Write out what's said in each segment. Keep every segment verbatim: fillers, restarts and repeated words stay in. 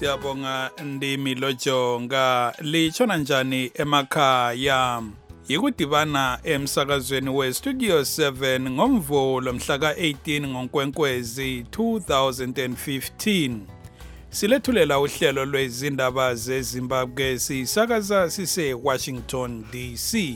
Siyabonga Ndimi Lojonga. Lichona njani emakhaya? Yikudibana emsakazweni we Studio seven ngomvulo mhla ka eighteen ngoNkwenkwezi two thousand fifteen. Silethulela uhlelo lwezindaba zeZimbabwe sisakaza sise Washington D C.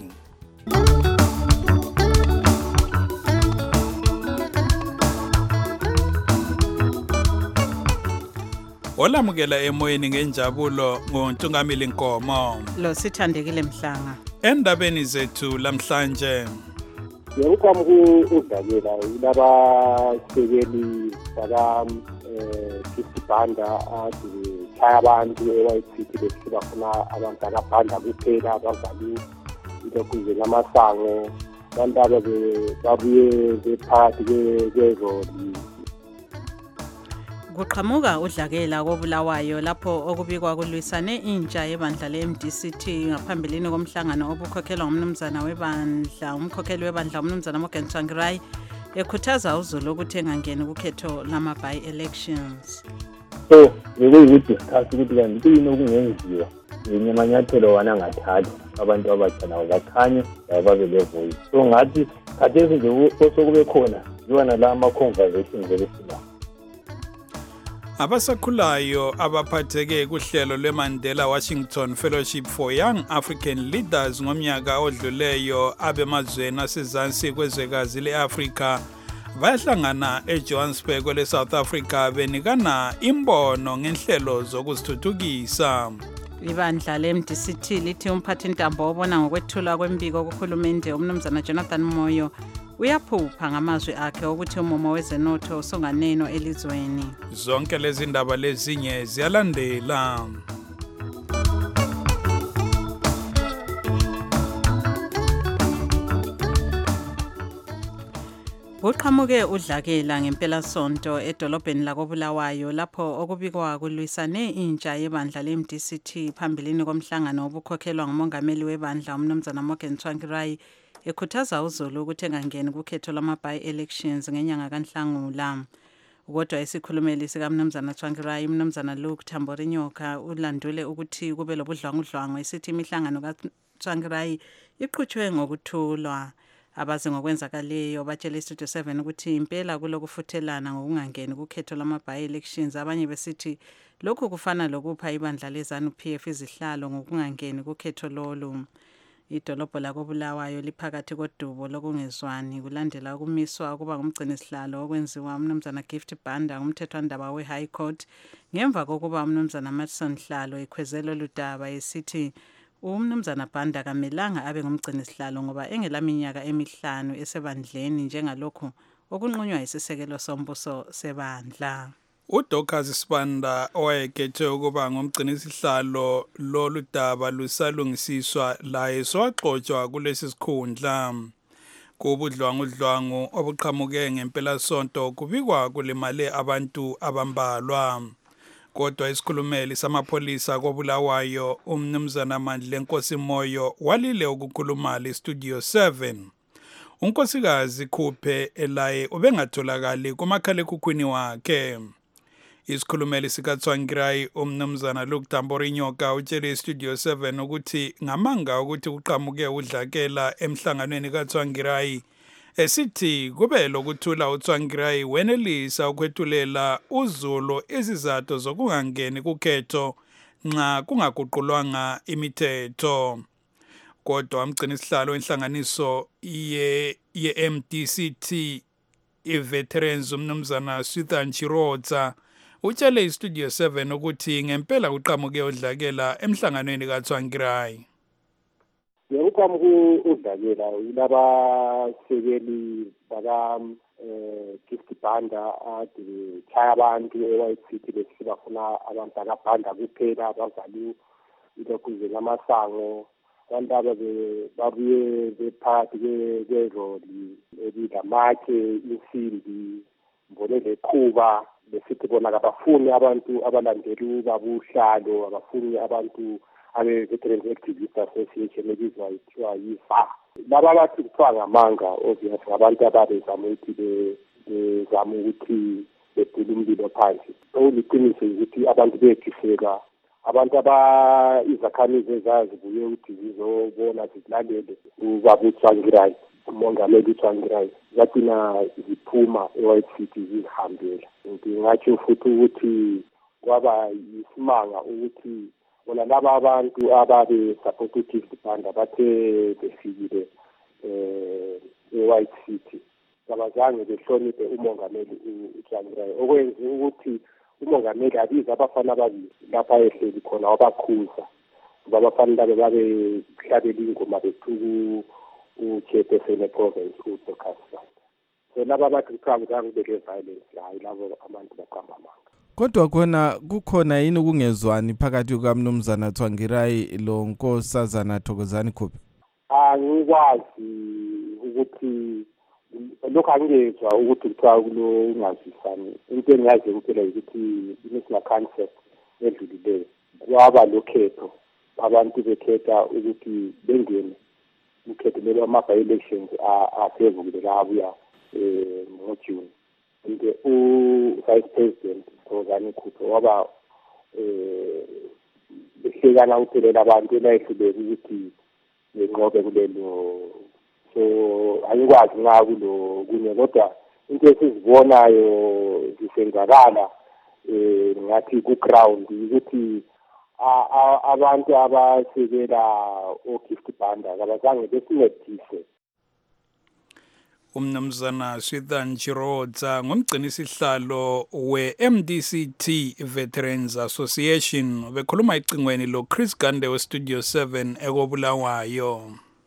Olamukela emoyeni ngenjabulo ngoNtungamili Nkomo. Lo sithandekile Mhlanga. Endabeni zethu lamhlanje. Yekukwami udakela laba sekeli baka eh kisibanda adi chaya abantu ewayithi besiba khona abantu ababanda kuphela abavali into kuze namasango bandaba babuye bephathi kwezoli. Kuqhamuka udlakela kobulawayo lapho okubikwa kulwisane intsha yebandla le-M D C T ngaphambilini komhlangano obukhokhelwa ngumnumzana webandla umkhokheli webandla umnumzana Morgan Tsvangirai ekhuthaza uZulu ukuthi engangeni kukhetho lama by elections. So bekuyikuthi discuss ukuthi kanti kuyini okungenziwa ngenyamanyathelo wana ngathatha abantu abatsha nabo bakhanye babe bevoice. So ngathi khathesi nje osokube khona yiwana la ama conversations elisina. Abasakhulayo abaphatheke kuhlelo lweMandela Washington Fellowship for Young African Leaders ngomnyaka odluleyo abemazweni asezansi kwezwekazi leAfrika bayahlangana eJohannesburg leSouth Africa benikana imbono ngenhlelo zokuzithuthukisa. Ibandla le-M D C T lithi umphathintambo obona ngokwethulwa kwembiko kuhulumende umnumzana Jonathan Moyo uyaphupha ngamazwi akhe ukuthi umumo wezenotho usonganeno elizweni. Zonke lezi ndaba lezinye ziyalandela. Kuqhamuke udlakela ngempela sonto edolobheni lakobulawayo lapho okubikwa kulwisane intsha yebandla le-M D C T phambilini komhlangano obukhokhelwa ngumongameli webandla umnumzana Morgan Tsvangirai ekhuthaza uZulu ukuthi engangeni kukhetho lama by elections ngenyanga kaNhlangula. Kodwa isikhulumeli sika mnumzana Tsvangirai umnumzana Luke Tamborinyoka ulandule ukuthi kube lobudlwangudlwangu esithi imihlangano kaTsvangirai iqhutshwe ngokuthulwa. Abazi ngokwenzakaleyo batshela iStudio seven ukuthi impela kulokufuthelana ngokungangeni kukhetho lama by elections. Abanye besithi lokhu kufana lokupha ibandla leZANU P F izihlalo ngokungangeni kukhetho lolu. Idolobho lakobulawayo liphakathi kodubo lokungezwani kulandela ukumiswa ukuba ngumgcinisihlalo okwenziwa umnumzana Gift Banda umthethwandaba we-High Court ngemva kokuba umnumzana Matson Hlalo ekhwezela ludaba esithi umnumzana Banda kamelanga abe ngumgcinisihlalo ngoba engelaminyaka emihlanu esebandleni njengalokho okunqunywa isisekelo sombuso sebandla. uDocas Sibanda owayekhethe ukuba ngumgcinisihlalo lolu daba lusalungisiswa laye sowaxotswa kulesi sikhundla. Kubudlwangudlwangu obuqhamuke ngempela sonto kubikwa kulimale abantu abambalwa. Kodwa isikhulumeli samapholisa kobulawayo umnumzana Mandla Nkosi Moyo walile ukukhuluma leStudio seven. Unkosikazi Khuphe elaye ubengatholakali kumakhalekhukhwini wakhe. Isikhulumeli sikaTsvangirai umnumzana Luke Tamborinyoka utshele iStudio seven ukuthi ngamanga ukuthi kuqhamuke udlakela emhlanganweni kaTsvangirai esithi kube lokuthula uTsvangirai wenelisa ukwethulela uZulu izizathu zokungangeni kukhetho nxa kungaguqulwanga imithetho. Kodwa umgcinisihlalo wenhlanganiso ye ye-M D C T iVeterans umnumzana Swithan Chirodza utshele iStudio seven ukuthi ngempela kuqhamuke udlakela emhlanganweni kaTsvangirai. Yekukwami udakela laba sekeli baka eh kisibanda adi chaya abantu ewayithi besiba khona abantu ababanda kuphela abavali into kuze namasango bandaba babuye bephathi kwezoli ebilamakhe insimbi mbone lekhuba besithi bona abafuni abantu abalandeli babuhlalo abafuni abantu abe-Veterans Activist Association ebizwa ithiwa yiVA. Laba bathi kuthiwa ngamanga obvious ngabantu ababezama ukuthi bezama ukuthi bedula umlilo phansi. Okuliqiniso ukuthi abantu bethiseka, abantu aba izakhamizi ezazibuye ukuthi zizobona zilalele ubaba uTsvangirai, umongameli uTsvangirai, zathina ziphuma e-White City zihambela. Ngingatsho futhi ukuthi kwaba isimanga ukuthi bona laba abantu ababe support uGift Banda bathe befikile eh e-White City kabazange behloniphe umongameli uTsvangirai, okwenza ukuthi umongameli abiza abafana ababili lapha ehleli khona wabakhuza ngoba abafana labo babe hlabela ingoma bethuku uChephesene province uDokasa. So laba bathi kuthiwa kubeke violence, hayi labo abantu baqamba amanga. Kodwa khona kukhona yini ukungezwani phakathi kukaMnumzana Tsvangirai lo Nkosazana Thokozani Khuphi? Angikwazi ukuthi lokho angezwa ukuthi kuthiwa kulo ungazisani. Into engiyazi kuphela ukuthi i-national concept edlulileyo kwaba lokhetho, abantu bekhetha ukuthi bengene ukhetho lelo ama-by-elections asevukile abuya ngoJune. And u-Vice President Thokozani Khuphi waba behlekana uphelela abantu enayehluleka ukuthi benqobe kulelo. So angikwazi nxa kulo kunye, kodwa into esizibonayo zisenzakala eh ngathi ku-ground ukuthi abantu abasekela oGift Banda kabazange besincedise. Umnumzana Swithan Chirodza ngumgcini sihlalo we-M D C T Veterans Association bekhuluma icingweni lo Chris Gande we Studio seven ekobulawayo.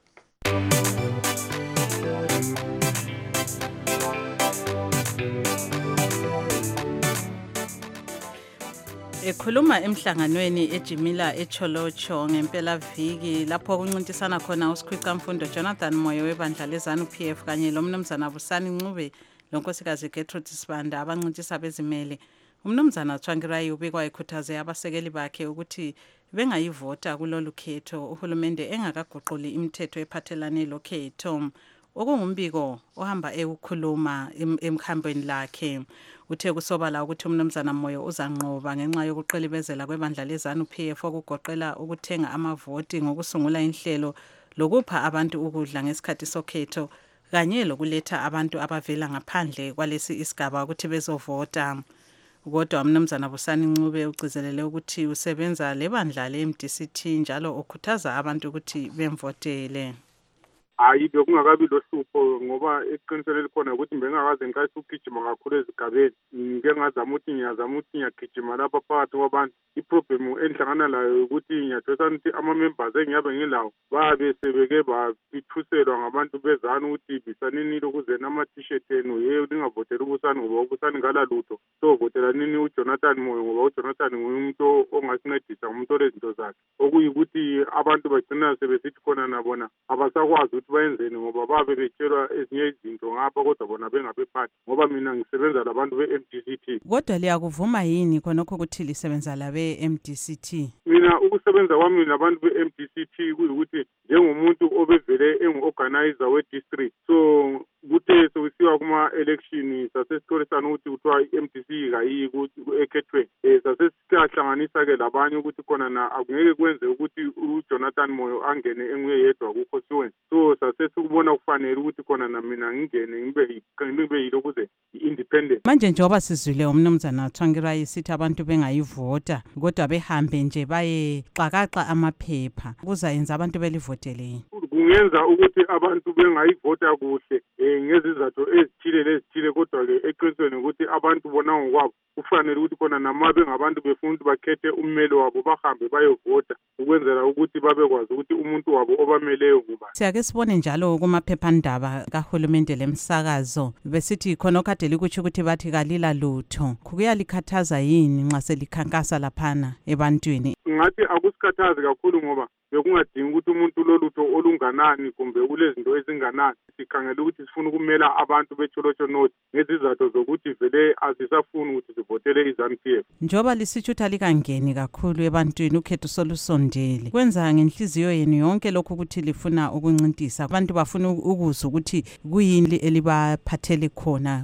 Ekhuluma emhlanganweni ejimila eCholocho ngempela viki lapho kuncintisana khona uSikhwica Mfundo Jonathan Moyo webandla leZANU P F kanye lomnumzana Busani Ncube lonkosikazi Gertrude Sibanda abancintisa bezimele. Umnumzana Tsvangirai ubikwa ekhuthaze abasekeli bakhe ukuthi bengayivota kulolu khetho uhulumende engakaguquli imithetho ephathelane lokhetho. Okungumbiko ohamba ekukhuluma emkhambweni lakhe. Uthe kusobala ukuthi umnumzana Moyo uzanqoba ngenxa yokuqelibezela kwebandla leZANU P F okugoqela ukuthenga amavoti ngokusungula inhlelo lokupha abantu ukudla ngesikhathi sokhetho kanye lokuletha abantu abavela ngaphandle kwalesi isigaba ukuthi bezovota. Kodwa umnumzana Busani Ncube ugcizelele ukuthi usebenza lebandla le-M D C T njalo ukhuthaza abantu ukuthi bemvotele. Hayi bekungakabi lohlupho ngoba eqinisweni elikhona ukuthi bengakaze ngikayise ukugijima kakhulu ezigabeni. Ngike ngazama ukuthi ngiyazama ukuthi ngiyagijima lapha phakathi kwabantu. Iproblem enhlangana layo ukuthi ngiyathola ukuthi ama-members engiyabe ngilawo babe sebeke bapithuselwa ngabantu beZANU ukuthi bisanini ukuze nama-t-shirt enu yeyo ningavotela uBusani ngoba uBusani ngala lutho. So votela nini uJonathan Moyo ngoba uJonathan ngumuntu ongasincedisa ngumuntu olezinto zakhe. Okuyikuthi abantu bagcina sebesithi khona nabona abasakwazi ukuthi bayenzeni ngoba babe betshelwa ezinye izinto ngapha kodwa bona bengabephathi ngoba mina ngisebenza labantu be-M D C T. Kodwa liyakuvuma yini khonokho ukuthi lisebenza labe-M D C T? Mina ukusebenza kwami labantu be-M D C T kuyikuthi njengomuntu obevele engu-organizer we-district, so kuthe sokusiwa kuma-election sasesitholisana ukuthi kuthiwa i-M D C kayiyi ekhethweni. Um sasesihlanganisa-ke labanye ukuthi khona na akungeke kwenze ukuthi uJonathan Moyo angene enguye yedwa ku-constituency. So sasesikubona kufanele ukuthi khona na mina ngingene ngibe ngibe yilo kuze i-independent. Manje njengoba sizwile umnumzana Tsvangirai sithi abantu bengayivota kodwa behambe nje baye xakaxa amaphepha kuzayenza abantu belivotele. Kungenza ukuthi abantu bengayivota kuhle eh ngezizathu ezithile lezithile kodwa ke eqinisweni ukuthi abantu bona ngokwabo kufanele ukuthi khona nama bengabantu befuna ukuthi bakhethe ummeli wabo bahambe bayovota ukwenzela ukuthi babekwazi ukuthi umuntu wabo obameleyo ngubani. Siyake sibone njalo kumaphephandaba kahulumende lemsakazo besithi khona okade likutsho ukuthi bathi kalila lutho. Kuyalikhathaza yini nxa selikhankasa laphana ebantwini? Ngathi akusikhathazi kakhulu ngoba bekungadingi ukuthi umuntu lolutho olunganani kumbe kulezinto ezinganani. Sikhangela ukuthi sifuna ukumela abantu beCholocho North ngezizathu zokuthi vele asisafuni ukuthi sivotele iZANU P F. Njoba lisitshuta likangeni kakhulu ebantwini ukhetho solusondele. Kwenza ngenhliziyo yenu yonke lokho ukuthi lifuna ukuncintisa abantu bafuna ukuzwa ukuthi kuyini elibaphathele khona. Eh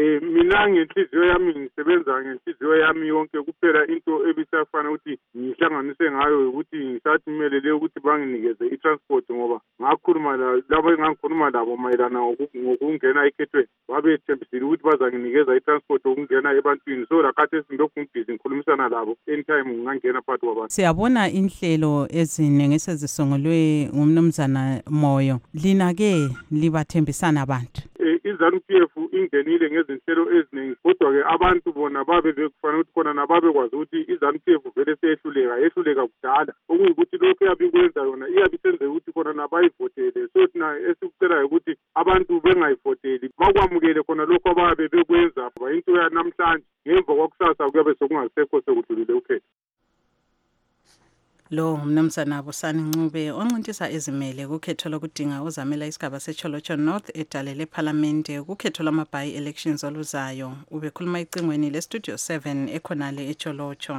eh mina ngenhliziyo yami ngisebenza ngenhliziyo yami yonke kuphela into ebisafana ukuthi ngihlanganise ngayo ukuthi ngisathi kumele ukuthi banginikeze i-transport ngoba ngakhuluma labo engangikhuluma labo mayelana ngokungena ekhethweni babethembisile ukuthi bazanginikeza i-transport okungena ebantwini so lakhathi esingilokhu ngibhizi ngikhulumisana labo anytime ngingangena phakathi kwabantu. Siyabona inhlelo eziningi esezisungulwe ngumnumzana Moyo, lina-ke libathembisana abantu. I-ZANU P F ingenile ngezinhlelo eziningi kodwa-ke abantu bona babe bekufanele ukuthi khona nababekwazi ukuthi i-ZANU P F vele seyehluleka yehluleka kudala okuyikuthi lokhu iyabe ikwenza yona iyabe isenzeka ukuthi khona nabayivotele so thina esikucelayo ukuthi abantu bengayivoteli bakwamukele khona lokhu ababe bekwenza into yanamhlanje ngemva kwakusasa kuyabe sokungasekho sekudlulile ukhetho. Lo mnumzana Busani Ncube oncintisa izimele kukhetho lokudinga uzamela isigaba seCholocho North edale leParliament kukhetho lama-by elections oluzayo. Ubekhuluma icingweni leStudio seven ekhonale eCholocho.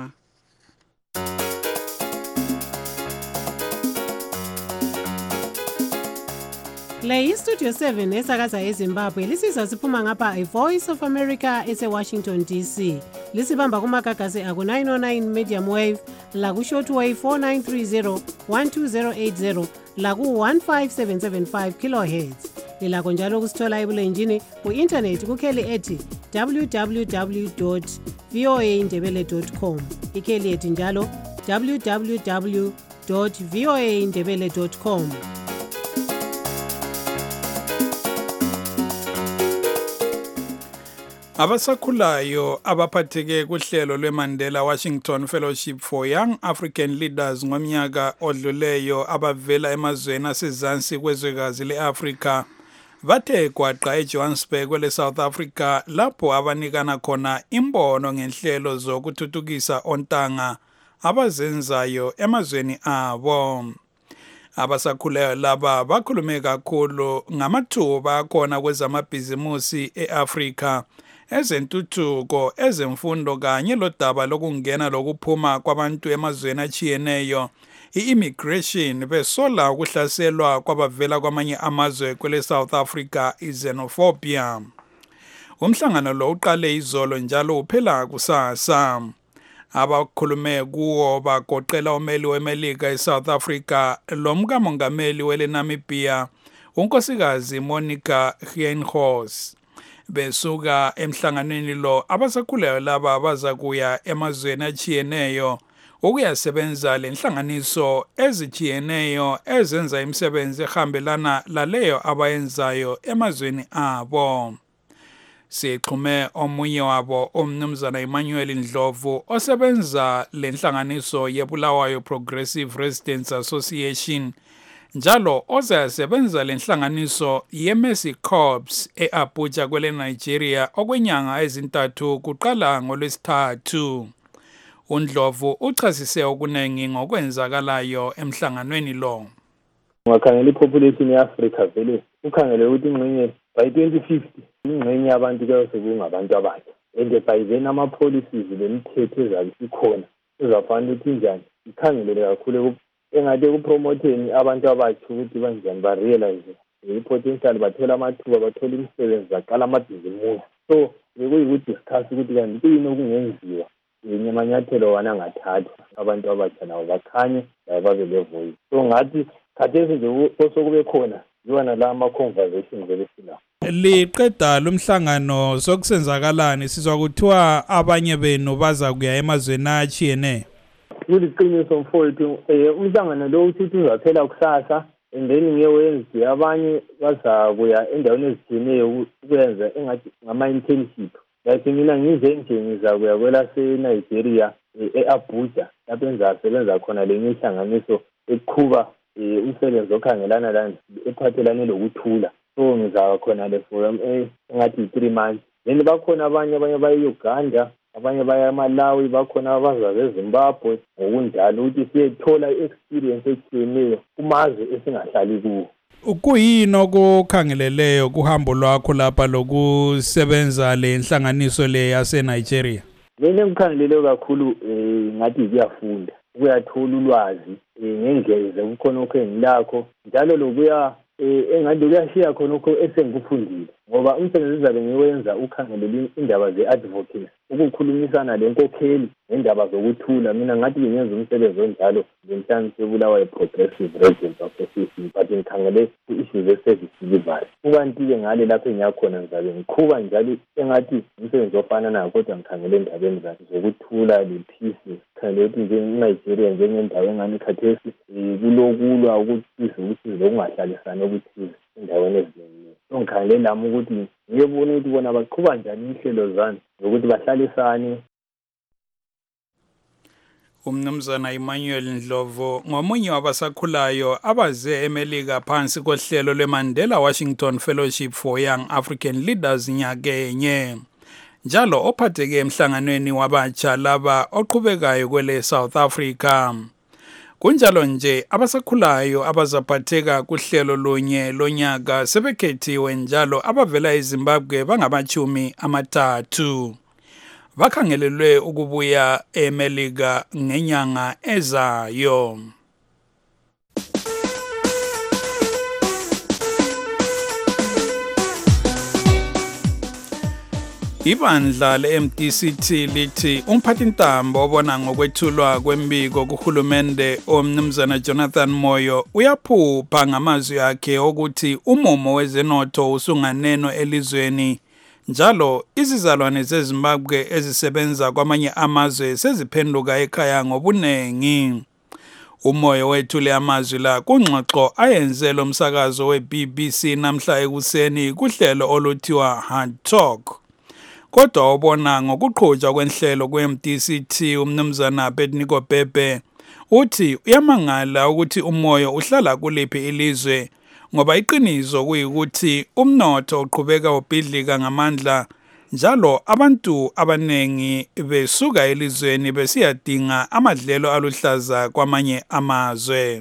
Le iStudio seven esakaza eZimbabwe lisizwa siphuma ngapha iVoice of America eseWashington D C. Lisibamba kumagagasi aku nine oh nine medium wave, laku shortwave four nine three zero one two zero eight zero, laku one five seven seven five kilohertz. Lilakho njalo kusithola ebulenjini ku-internet kukheli ethi w w w dot voa ndebele dot com. Ikheli ethi njalo w w w dot voa ndebele dot com. Abasakhulayo abaphatheke kuhlelo lweMandela Washington Fellowship for Young African Leaders ngomnyaka odluleyo abavela emazweni asezansi kwezwekazi leAfrika bathe gwaqa eJohannesburg kwele South Africa lapho abanikana khona imbono ngenhlelo zokuthuthukisa ontanga abazenzayo emazweni abo. Abasakhulayo laba bakhulume kakhulu ngamathuba khona kwezamabhizimusi eAfrika, ezentuthuko, ezemfundo kanye lodaba lokungena lokuphuma kwabantu emazweni achiyeneyo, i-immigration besola ukuhlaselwa kwabavela kwamanye amazwe kwele South Africa, i-xenophobia. Umhlangano lo uqale izolo njalo uphela kusasa. Abakhulume kuwo bagoqela umeli weMelika eSouth Africa lomkamongameli weNamibia unkosikazi Monica Heinhos. Besuka emhlanganweni lo abasakhulayo laba baza kuya emazweni achiyeneyo ukuyasebenza lenhlanganiso ezichiyeneyo ezenza imisebenzi ehambelana laleyo abayenzayo emazweni abo. Sixhume omunye wabo umnumzana Emmanuel Ndlovu osebenza lenhlanganiso yeBulawayo Progressive Residents Association njalo ozasebenza lenhlanganiso yeMercy Corps eAbuja kwele Nigeria okwenyanga ezintathu kuqala ngolwesithathu. uNdlovu uchasise okunengi ngokwenzakalayo emhlanganweni lo. Ungakhangela ipopulation yeAfrika vele ukhangele ukuthi ingxenye by twenty fifty ingxenye yabantu kuyabe sekungabantu abatsha and by then ama-policies lemithetho ezabe sikhona uzafana ukuthi njani ikhangelele kakhulu engathi kupromotheni abantu abatsha ukuthi banjani barealize i-potential, bathola amathuba, bathola imisebenzi, baqala amabhizimusi. So bekuyikuthi discuss ukuthi kanti kuyini okungenziwa nyamanyathelo wana angathathwa abantu abatsha nabo bakhanye babe levoice. So ngathi khathesi nje osokube khona yiwana la ama-conversations ebesinawo. Liqeda lomhlangano sokusenzakalani sizwa kuthiwa abanye benu baza kuya emazweni achiyeneyo? Kuliqiniso mfowethu, eh umhlangano lo uthi uzaphela kusasa and then ngeWednesday abanye baza kuya endaweni ezitshiyeneyo ukwenza engathi ngama-internship. Like mina ngize nje ngizakuya kwelaseNigeria e-Abuja lapho engizasebenza khona lenye ihlanganiso eqhuba umsebenzi okhangelana lana ephathelane lokuthula. So ngizaba khona le for engathi three months. Then bakhona abanye abanye baye-Uganda, abanye baya eMalawi, bakhona abaza eZimbabwe ngokunjalo ukuthi siyethola i-experience etshiyeneyo kumazwe esingahlali kuwo. Ukuyini okukhangeleleyo kuhambo lwakho lapha lokusebenza le nhlanganiso le yaseNigeria? Mina ngikhangeleleyo kakhulu eh ngathi ngiyafunda, ukuyathola ulwazi ngendlela kukhona okho engilakho njalo lokuya engathi kuyashiya khona okho esengikufundile. ngoba umsebenzi uzabe ngiwenza ukhangelele indaba ze-advocacy, ukukhulumisana lenkokheli ngendaba zokuthula. Mina ngathi ngenza umsebenzi onjalo ngenhlansi yoBulawayo Progressive Residents Association, but ngikhangele ku-issue ze-service delivery. Kukanti-ke ngale lapho engiyakhona ngizabe ngiqhuba njalo engathi umsebenzi ofana nayo, kodwa ngikhangele endabeni zokuthula le-peace. Sikhangele ukuthi njengeNigeria njengendawo engani khathesi kulokulwa ukuthize ukuthize lokungahlalisani okuthize endaweni eziningi. So ngikhangele nami ukuthi ngiyebona ukuthi bona baqhuba njani inhlelo zani zokuthi bahlalisane. Umnumzana Emmanuel Ndlovu ngomunye wabasakhulayo abaze eMelika phansi kohlelo lweMandela Washington Fellowship for Young African Leaders nyakenye. Njalo ophatheke emhlanganweni wabatsha laba oqhubekayo kwele South Africa. Kunjalo nje abasakhulayo abazaphatheka kuhlelo lonye lonyaka sebekhethiwe njalo abavela eZimbabwe bangamachumi amathathu. Bakhangelelwe ukubuya eMelika ngenyanga ezayo. Ibandla le-M D C T lithi umphathintambo obona ngokwethulwa kwembiko kuhulumende omnumzana Jonathan Moyo uyaphupha ngamazwi akhe ukuthi umumo wezenotho usunganeno elizweni. Njalo izizalwane zeZimbabwe ezisebenza kwamanye amazwe seziphenduka ekhaya ngobunengi. Umoyo wethule amazwi la kungxoxo ayenze lo msakazo we-B B C namhla ekuseni kuhlelo oluthiwa Hard Talk. Kodwa ubona ngokuqhutshwa kwenhlelo kwe-M D C T umnumzana Bednico Bebe uthi uyamangala ukuthi umoyo uhlala kuliphi ilizwe ngoba iqiniso kuyikuthi umnotho uqhubeka ubhidlika ngamandla njalo abantu abanengi besuka elizweni besiyadinga amadlelo aluhlaza kwamanye amazwe.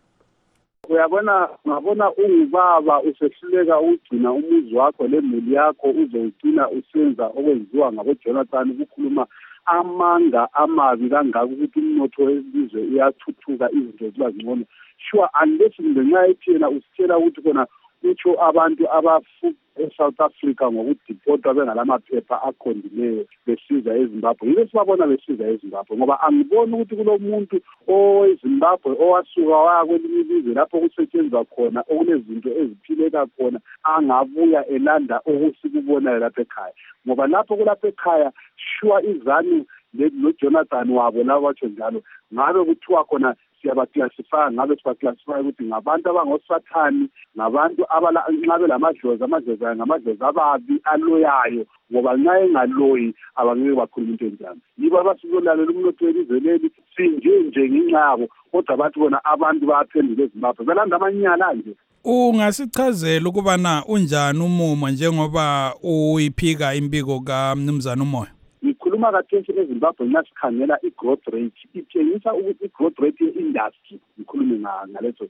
Uyabona ngabona ungubaba usehluleka ukugcina umuzi wakho lemuli yakho uzowugcina usenza okwenziwa ngabo Jonathan ukukhuluma amanga amabi kangaka ukuthi umnotho welizwe uyathuthuka izinto ziba ngcono. Sure, unless ngenxa ethi yena usitshela ukuthi khona utsho abantu abafu eSouth Africa ngokudipotwa bengalamaphepha aqondileyo besiza eZimbabwe. Yile sibabona besiza eZimbabwe ngoba angiboni ukuthi kulomuntu oweZimbabwe owasuka waya kwelinye ilizwe lapho kusetshenzwa khona okunezinto eziphileka khona angabuya elanda okusikubona lapha ekhaya. Ngoba lapho kulapha ekhaya sure izanu noJonathan wabo labo batsho njalo ngabe kuthiwa khona siyabaclassify ngabe sibaclassify ukuthi ngabantu abangosathani ngabantu abanqabe lamadlozi amadlozi ngamadlozi ababi aloyayo ngoba nxa engaloyi abangeke bakhuluma into enjalo. Yibo abasizolalela umnotho welizwe leli sinje nje nginxabo kodwa bathi bona abantu bayaphendula eZimbabwe belanda amanyala nje. Ungasichazela ukubana unjani umumo njengoba uyiphika impiko kaMnumzana Umoyo? Ngikhuluma kathesi eZimbabwe nxa sikhangela i-growth rate itshengisa ukuthi i-growth rate ye-industry ngikhulume ngaleso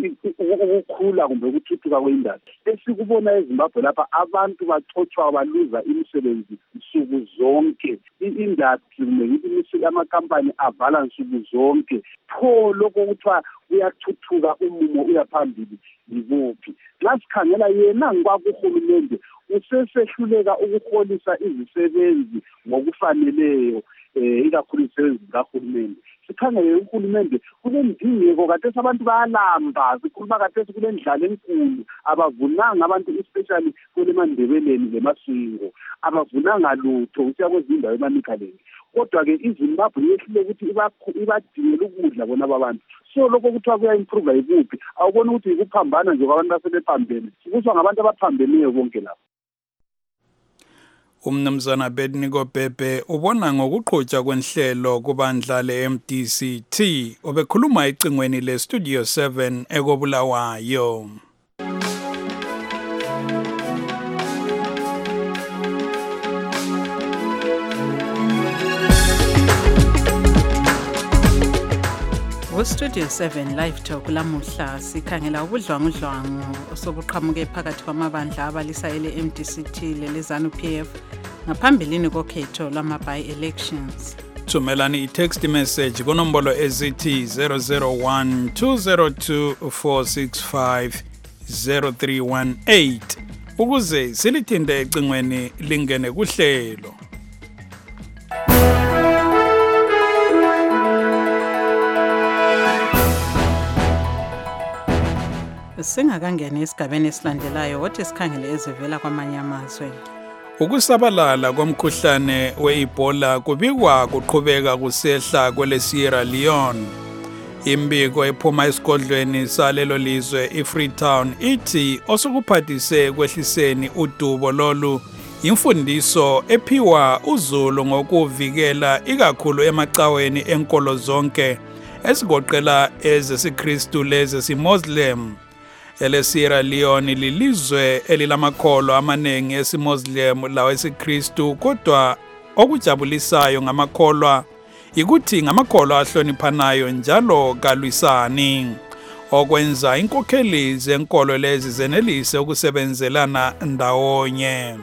ukukhula kumbe ukuthuthuka kwe-industry esikubona eZimbabwe lapha abantu baxotshwa baluza imisebenzi nsuku zonke. I-industry kumbe ngithi amakampani avala nsuku zonke. Pho lokho kuthiwa uyathuthuka umumo uyaphambili yibuphi? Nxa sikhangela yena ngikwakuhulumende usesehluleka ukuholisa izisebenzi ngokufaneleyo ikakhulu izisebenzi zikahulumende. Sikhangele uhulumende kunendingeko kathesi abantu bayalamba sikhuluma kathesi kulendlala enkulu abavunanga abantu especially kuleMandebeleni leMasingo abavunanga lutho usiya kwezindawo eManicaland. Kodwa ke iZimbabwe yehlule ukuthi ibadingela ukudla bona abantu. So lokho kuthiwa kuya-improve yikuphi? Awubona ukuthi yikuphambana nje kwabantu asebephambene sikuswa ngabantu abaphambeneyo bonke lapho. Umnumzana Bednico Bebe ubona ngokuqhutshwa kwenhlelo kubandla le-M D C T obekhuluma ecingweni le-Studio seven ekobulawayo. Studio seven Live Talk lamuhla sikhangela ubudlwangudlwangu osobuqhamuke phakathi kwamabandla abalisa ele-M D C T lelezanu P F ngaphambilini kokhetho lwama-by-elections. Thumelani i-text message kunombolo ezithi zero zero one two zero two four six five zero three one eight ukuze silithinde ecingweni lingene kuhlelo. Singakangena esigabeni esilandelayo wothi sikhangele ezivela kwamanye amazwe. Ukusabalala komkhuhlane we-Ebola kubikwa kuqhubeka kusehla kwele Sierra Leone. Imbiko ephuma esigodlweni salelo lizwe iFreetown ithi osukuphathise kwehliseni udubo lolu imfundiso ephiwa uZulu ngokuvikela ikakhulu emacaweni enkolo zonke esigoqela ezesiKristu lezesiMuslim. Ele Sierra Leone lilizwe elilamakholwa amanengi esiMuslim lawa esiKristu kodwa okujabulisayo ngamakholwa ikuthi ngamakholwa ahloniphanayo njalo kalwisani okwenza inkokheli zenkolo lezi zenelise ukusebenzelana ndawonye.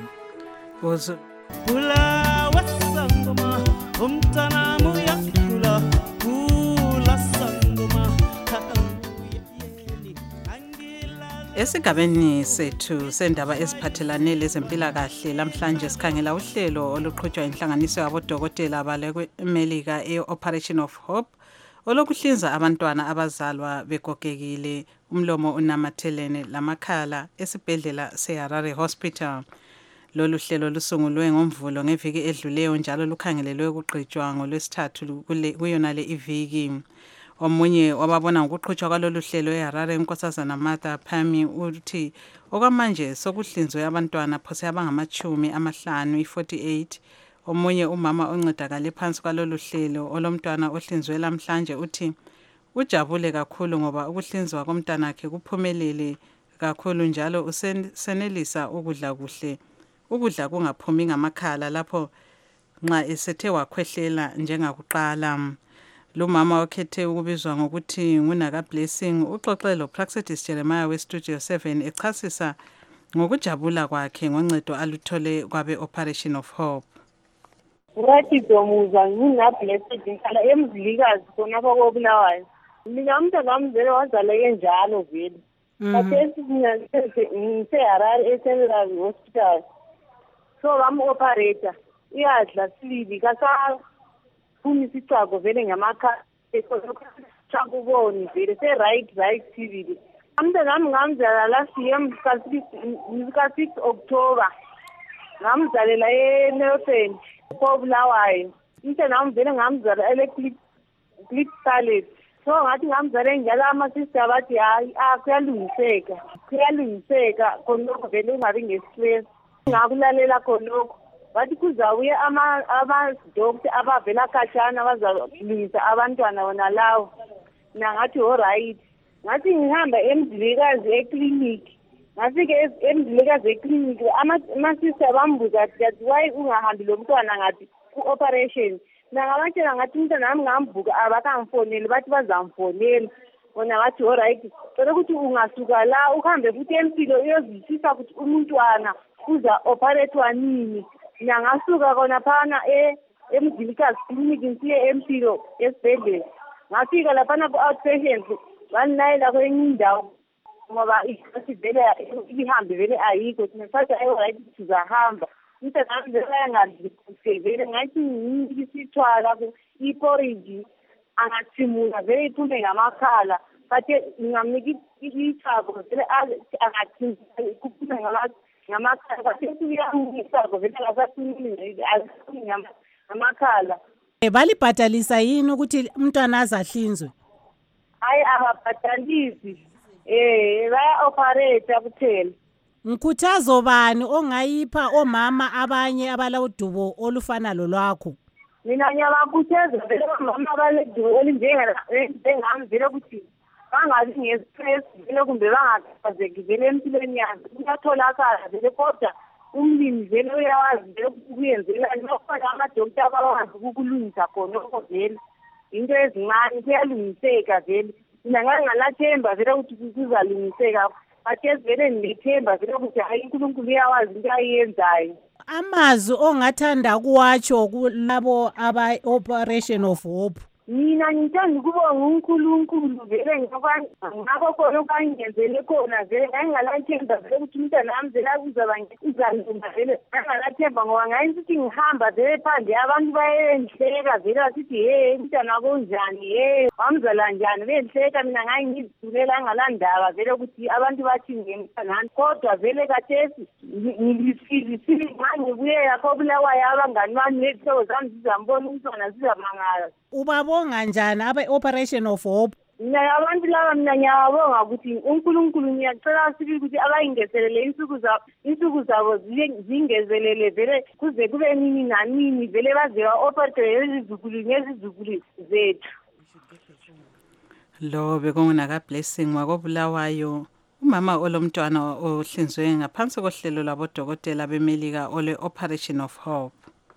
Esigabeni sethu sendaba eziphathelane lezempilakahle lamhlanje sikhangela uhlelo oluqhutshwa inhlanganiso yabodokotela bale kweMelika e-Operation of Hope olokuhlinza abantwana abazalwa begogekile umlomo unamathelene lamakhala esibhedlela seHarare Hospital. Lolu hlelo lusungulwe ngomvulo ngeviki edluleyo njalo lukhangelelwe ukugqitshwa ngolwesithathu kuyona le iviki. Omunye wababona ngokuqhutshwa kwalolu hlelo eHarare uNkosazana Martha Phami uthi okwamanje sokuhlinzwe abantwana phose abangamachumi amahlanu i-forty-eight. Omunye umama oncedakale phansi kwalolu hlelo olomntwana ohlinzwe lamhlanje uthi ujabule kakhulu ngoba ukuhlinzwa komntwana wakhe kuphumelele kakhulu njalo usenelisa ukudla kuhle ukudla kungaphumi ngamakhala lapho nxa esethe wakhwehlela njengakuqala. Lo mama okhethe ukubizwa ngokuthi nguNaka Blessing uxoxe lo Praxedis Jeremiah we Studio seven echasisa ngokujabula kwakhe ngoncedo aluthole kwabe Operation of Hope. Ngathi domuza ngina Blessed ngikhala emzilikazi khona kokubulawayo. Mina umntwana wami wazaleke njalo vele. Bathe sinyangise ngiseHarare eCentral Hospital. So bam operator iyadla silibi kasa kumisicako vele ngamakha ekuboni vele se right right T V. Umntwana wami ngamzala last year mhla six October. Ngamzalela eNelson Kobulawayo. Umntwana wami vele ngamzala electric clip salad. So ngathi ngamzala njalo ama-sister bathi hayi kuyalungiseka kuyalungiseka khonokho vele ungabi nge-stress. Ngakulalela khonokho bathi kuzawuye ama-doctor abavela khatshana bazalungisa abantwana wona lawo. Nangathi alright. Ngathi ngihamba emzilikazi ekliniki. Ngafike emzilikazi ekliniki ama-sister bambuza that why ungahambi lo mntwana ngathi ku-operation. Nangabatshela ngathi umntwana nami ngambuka abakangifoneli bathi bazamfonela. Wona ngathi alright. Cela ukuthi ungasuka la uhambe futhi empilo uyozwisisa ukuthi umuntwana uza operate nini. Ngasuka kona phana e emzilikazi clinic ngiye empilo esibhedlela. Ngafika lapha ku outpatient banayela kwenye indawo ngoba isibhedlela ihambe vele ayikho sinathatha alright sizahamba. Umntwana wami vele vele ngathi ngisithwala iporridge angathimula vele iphume ngamakhala bathe ngingamnika ithako vele angathi kuphume ngamakhala bathe kuyangisa vele akasathimuli ngamakhala. Balibhatalisa yini ukuthi umntwana azahlinzwe? Hayi ababhatalisi eh baya operate kuphela. Ngikhuthazo bani ongayipha omama abanye abalawudubo olufana lolwakho? Mina ngiyabakhuthaza vele omama abaledubo olinjengana njengami vele ukuthi bangabi ngestress vele kumbe bangakhazeki vele empilweni yakhe. Kuyatholakala vele kodwa umlimi vele uyawazi vele ukuyenzela nokho ama-doctor abawazi ukulungisa khonokho vele. Into ezincane kuyalungiseka vele. Mina ngangalathemba vele ukuthi kuzalungiseka. Bathe vele ngithemba vele ukuthi hayi uNkulunkulu uyawazi into ayenzayo. Amazwi ongathanda kuwatsho kulabo aba Operation of Hope mina ngithanda ukubonga uNkulunkulu vele ngakho khona okangenzele khona vele ngangalathemba vele ukuthi umntwana wami vele akuzaba ngizalumba vele ngangalathemba ngoba ngayisithi ngihamba vele phandle abantu bayenhleka vele basithi hey umntwana wakho unjani hey wamzala njani benhleka mina ngangizithulela ngalandaba vele ukuthi abantu bathi ngimntwana kodwa vele kathesi ngilisizisile ngibuye yakho Bulawayo abangani bami nezihlobo zami zizambona umntwana zizamangala. Ubabonga njani abe Operation of Hope? Mina abantu laba mina ngiyabonga ukuthi uNkulunkulu ngiyacela sibi ukuthi abayingezelele insuku zabo insuku zabo zingezelele vele kuze kube nini nanini vele baze ba-operate izizukulu ngezizukulu zethu. Lo bekunguna Blessing wakobulawayo umama olomntwana ohlinzwe ngaphansi kohlelo lwabodokotela bemelika ole Operation of Hope.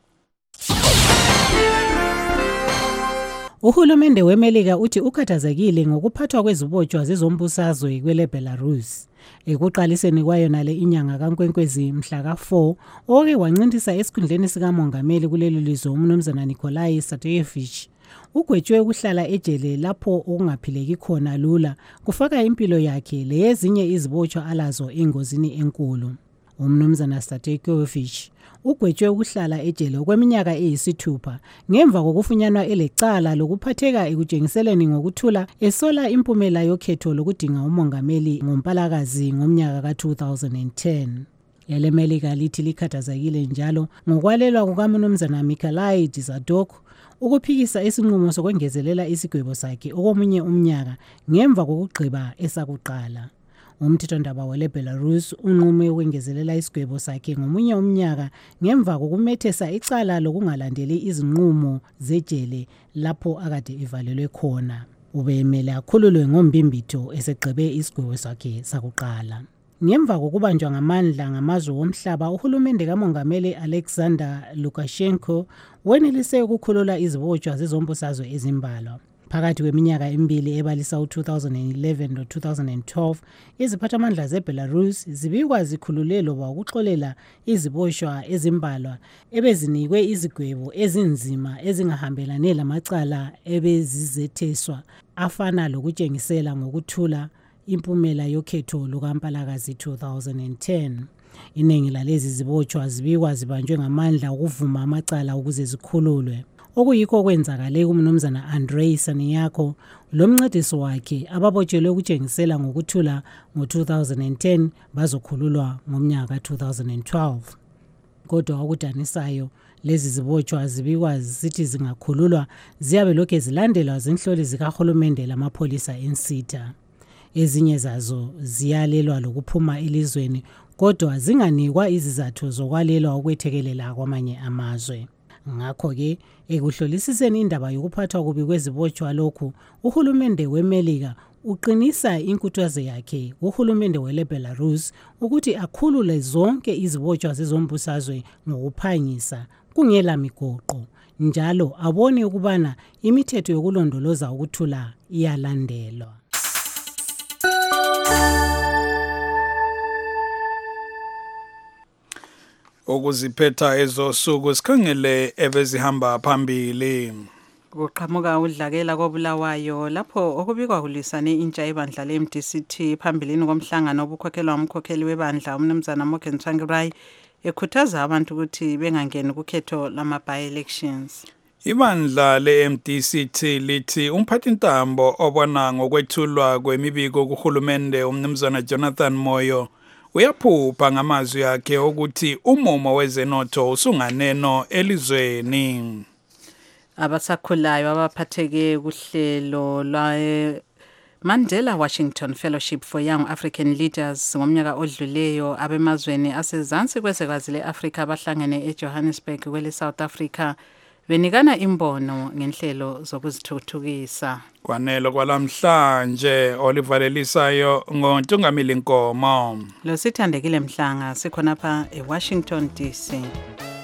Uhulumende weMelika uthi ukhathazekile ngokuphathwa kwezibotshwa zezombusazwe kwele Belarus. Ekuqaliseni kwayo nale inyanga kaNkwenkwezi mhla ka four, oke wancintisa esikhundleni sikamongameli kulelo lizwe umnumzana Nikolai Statkevich. Ugwetshwe ukuhlala ejele lapho okungaphileki khona lula, kufaka impilo yakhe leyezinye izibotshwa alazo engozini enkulu. Umnumzana Statkevich ugwetshwe ukuhlala ejele okweminyaka eyisithupha ngemva kokufunyanwa elecala lokuphatheka ekujengiseleni ngokuthula esola impumela yokhetho lokudinga umongameli ngoMpalakazi ngomnyaka ka two thousand ten. Elemelika lithi likhathazekile njalo ngokwalelwa kukaMnumzana Mikhail Dzhadok ukuphikisa isinqumo sokwengezelela isigwebo sakhe okomunye umnyaka ngemva kokugqiba esakuqala. Umthethondaba wale Belarus unqume ukwengezelela isigwebo sakhe ngomunye umnyaka ngemva kokumethesa icala lokungalandeli izinqumo zejele lapho akade ivalelwe khona. Ubemele akhululwe ngombimbitho esegqibe isigwebo sakhe sakuqala. Ngemva kokubanjwa ngamandla ngamazwe womhlaba, uhulumende kamongameli Alexander Lukashenko wenelise ukukhulula izibotshwa zezombusazwe ezimbalwa. Phakathi kweminyaka emibili ebalisa u two thousand eleven no two thousand twelve, iziphathamandla zeBelarus zibikwa zikhulule loba ukuxolela izibotshwa ezimbalwa ebezinikwe izigwebo ezinzima ezingahambelane lamacala ebezizetheswa afana lokutshengisela ngokuthula impumela yokhetho lukaMpalakazi two thousand ten. Iningi lalezi zibotshwa zibikwa zibanjwe ngamandla ukuvuma amacala ukuze zikhululwe. Okuyikho kwenzakale kumnumzana Andrei Saniyako lomncediso wakhe ababotshelwe ukutshengisela ngokuthula ngo two thousand ten bazokhululwa ngomnyaka two thousand twelve. Kodwa okudanisayo lezi zibotshwa zibikwa zisithi zingakhululwa ziyabe lokhe zilandelwa zinhloli zikahulumende lamapholisa ensitha. Ezinye zazo ziyalelwa lokuphuma elizweni kodwa zinganikwa izizathu zokwalelwa ukwethekelela kwamanye amazwe. Ngakho-ke ekuhlolisiseni indaba yokuphathwa kubi kwezibotshwa lokhu, uhulumende weMelika uqinisa inkuthazo yakhe uhulumende wele Belarus ukuthi akhulule zonke izibotshwa zezombusazwe ngokuphangisa kungela migoqo, njalo abone ukubana imithetho yokulondoloza ukuthula iyalandelwa. Ukuziphetha ezosuku sikhangele ebezihamba phambili. Kuqhamuka udlakela kobulawayo lapho okubikwa kulisane intsha ebandla le-M D C T phambilini komhlangano obukhokhelwa umkhokheli webandla umnumzana Morgan Tsvangirai ekhuthaza abantu ukuthi bengangeni kukhetho lama-by-elections. Ibandla le-M D C T lithi umphathintambo obona ngokwethulwa kwemibiko kuhulumende umnumzana Jonathan Moyo uyaphupha ngamazwi akhe ukuthi umumo wezenotho usunganeno elizweni. Abasakhulayo abaphatheke kuhlelo lwa Mandela Washington Fellowship for Young African Leaders ngomnyaka odluleyo abemazweni asezansi kwezwekazi le-Afrika abahlangene eJohannesburg kwele South Africa benikana imbono ngenhlelo zokuzithuthukisa. Kwanelo kwalamhlanje olivalelisayo ngoNtungamili Nkomo. Lo sithandekile Mhlanga sikhona pha eWashington D C.